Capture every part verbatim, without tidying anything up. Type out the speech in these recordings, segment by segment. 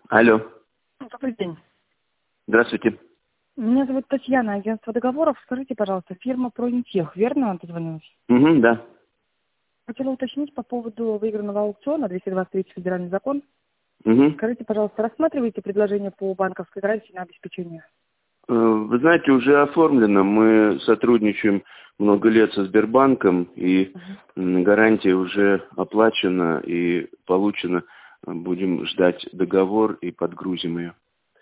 Алло. Добрый день. Здравствуйте. Меня зовут Татьяна, агентство договоров. Скажите, пожалуйста, фирма Проинтех, верно вам позвонилась? Угу, да. Хотела уточнить по поводу выигранного аукциона двести двадцать три федеральный закон. Угу. Скажите, пожалуйста, рассматриваете предложение по банковской гарантии на обеспечение? Вы знаете, уже оформлено. Мы сотрудничаем много лет со Сбербанком, и Угу. гарантия уже оплачена и получена. Будем ждать договор и подгрузим ее.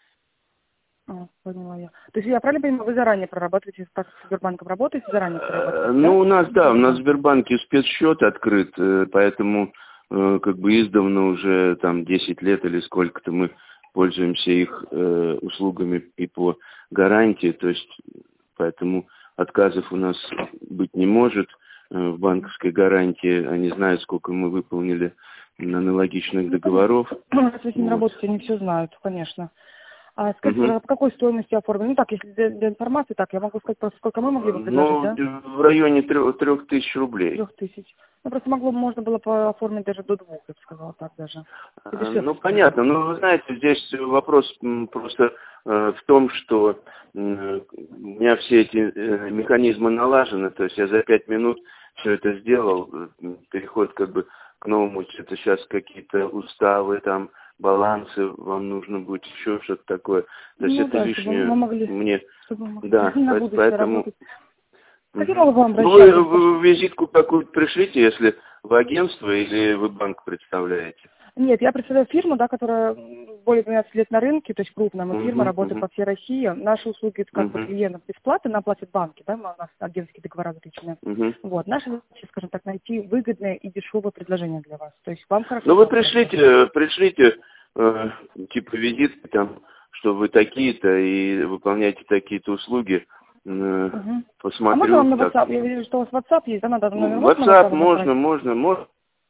А, поняла я. То есть я правильно понимаю, вы заранее прорабатываете, так с Сбербанком работаете, заранее прорабатываете, Ну, да? у нас, да, у нас в Сбербанке спецсчет открыт, э, поэтому э, как бы издавна уже там десять лет или сколько-то мы пользуемся их э, услугами и по гарантии, то есть поэтому отказов у нас быть не может э, в банковской гарантии. Они знают, сколько мы выполнили аналогичных договоров. Раз вы с ним Вот. работаете, они все знают, конечно. А скажите, Угу. пожалуйста, по какой стоимости оформлено? Ну так, если для, для информации, так, я могу сказать просто, сколько мы могли бы предложить, Ну, да? в районе трех, трех тысяч рублей. Трех тысяч. Ну, просто могло, можно было по- оформить даже до двух, я бы сказала так даже. И А, дешевле Ну, станет. понятно. Но, вы знаете, здесь вопрос м, просто э, в том, что м, у меня все эти э, механизмы налажены. То есть я за пять минут все это сделал. М, Переход как бы к новому. Это сейчас какие-то уставы, там, балансы. Вам нужно будет еще что-то такое. То есть Ну это да, чтобы лишнее мы могли, мне. чтобы мы могли Да, на по- будущее поэтому... работать. Как я Мгм. могу к вам Ну, вы, обращаться? вы визитку какую-то пришлите, если в агентство или вы банк представляете. Нет, я представляю фирму, да, которая м, более двенадцати лет на рынке, то есть крупная мы фирма, Угу, работает по угу, всей России. Наши услуги как бы угу, клиентам бесплатно, нам платят банки, да, у нас агентские договора заключены. угу. Вот, наша задача, скажем так, найти выгодное и дешевое предложение для вас. То есть вам хорошо, Ну, вы нам хорошо. пришлите, пришлите, э, типа, визитки там, что вы такие-то и выполняете такие-то услуги. Э, Угу. А можно посмотрю, вам на так. WhatsApp? Я вижу, что у вас WhatsApp есть, да, надо номер, можно на WhatsApp WhatsApp можно, направить? можно, можно.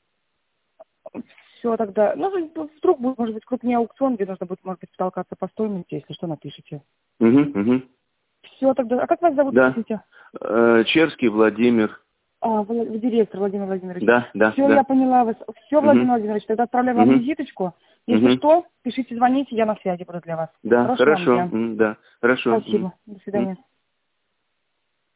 Все, тогда, ну, вдруг будет, может быть, крупнее аукцион, где нужно будет, может быть, толкаться по стоимости, если что, напишите. Угу, угу. Все, тогда, а как вас зовут, Да. простите? Э, Черский Владимир. А, вы, вы директор, Владимир Владимирович. Да, да, Все, я да. поняла вас. Все, Угу, Владимир Владимирович, тогда отправляю вам угу, визиточку. Если угу. что, пишите, звоните, я на связи буду для вас. Да, Хорошего вам хорошо, дня. м, да, хорошо. м, Спасибо. До м. свидания.